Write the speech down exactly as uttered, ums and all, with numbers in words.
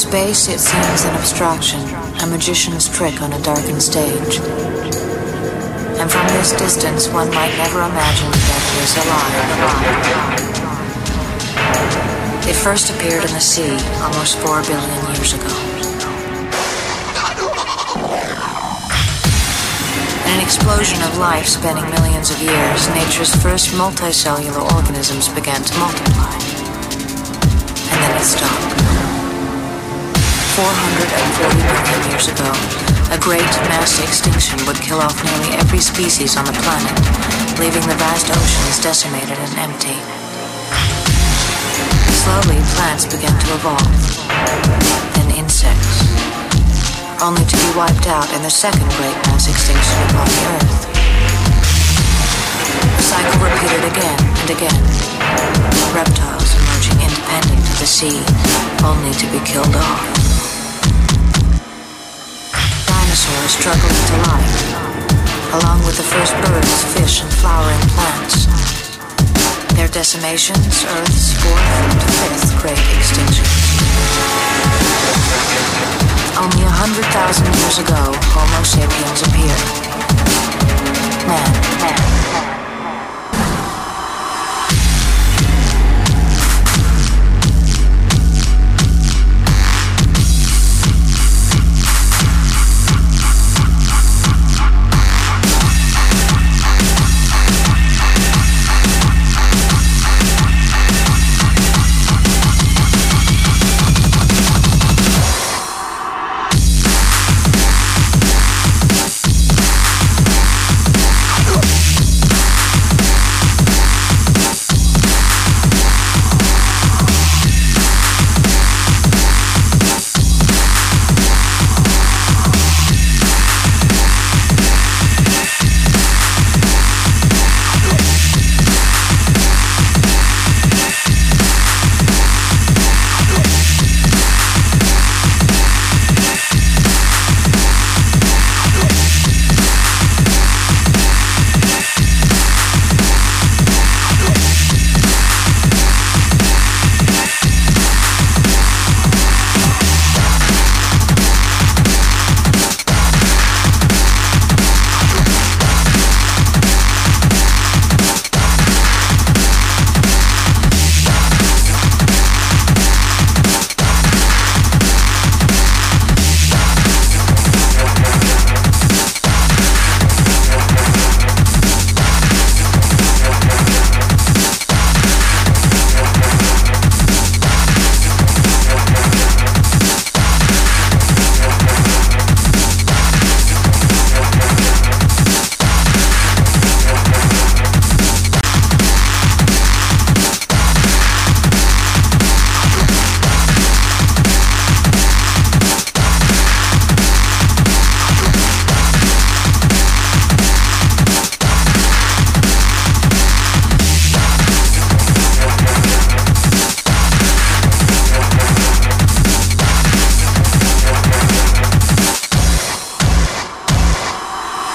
space, it seems an abstraction, a magician's trick on a darkened stage. And from this distance, one might never imagine that it is alive. It first appeared in the sea almost four billion years ago. In an explosion of life spanning millions of years, nature's first multicellular organisms began to multiply. And then it stopped. four hundred forty million years ago, a great mass extinction would kill off nearly every species on the planet, leaving the vast oceans decimated and empty. Slowly, plants began to evolve, then insects, only to be wiped out in the second great mass extinction upon the Earth. The cycle repeated again and again, reptiles emerging independent of the sea, only to be killed off. Dinosaurs struggled into life, along with the first birds, fish, and flowering plants. Their decimations, Earth's fourth and fifth great extinctions. Only a hundred thousand years ago, Homo sapiens appeared.